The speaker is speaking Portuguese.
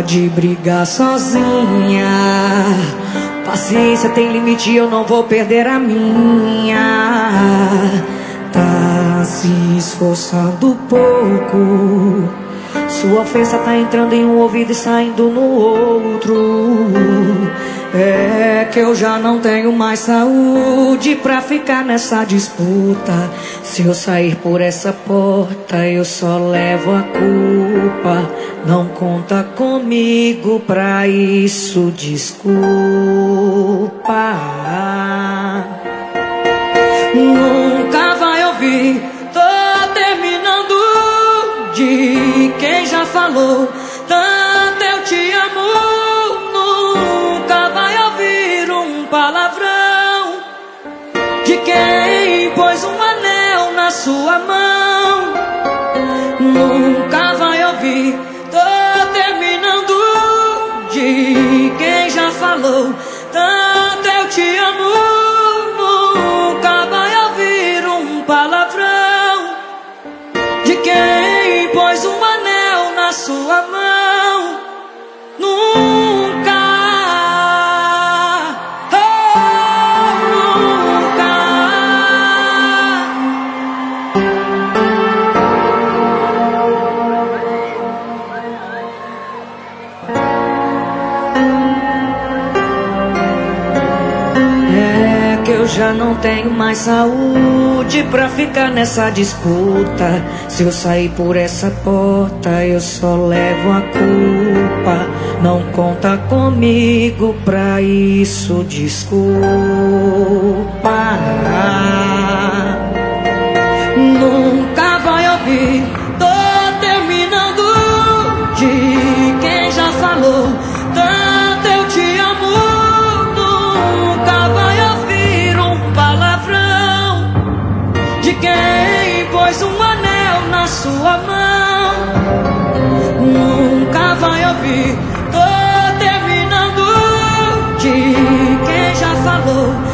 de brigar sozinha. Paciência tem limite, eu não vou perder a minha. Tá se esforçando pouco. Sua ofensa tá entrando em um ouvido e saindo no outro. É que eu já não tenho mais saúde pra ficar nessa disputa. Se eu sair por essa porta, eu só levo a culpa. Não conta comigo pra isso, desculpa. Nunca vai ouvir, tô terminando. De quem já falou tanto eu te amo. Nunca vai ouvir um palavrão de quem pôs um anel na sua mão. Nunca vai ouvir, tô terminando. De quem já falou tanto eu te amo. Nunca vai ouvir um palavrão de quem pôs um anel na sua mão. Nunca, oh, nunca. É que eu já não tenho mais saúde pra ficar nessa disputa. Se eu sair por essa porta, eu só levo a culpa. Não conta comigo pra isso, desculpa. Nunca vai ouvir, tô terminando. De quem já falou tanto eu te amo. Nunca vai ouvir um palavrão de quem pôs um anel na sua mão. Nunca vai ouvir, tô terminando. De quem já falou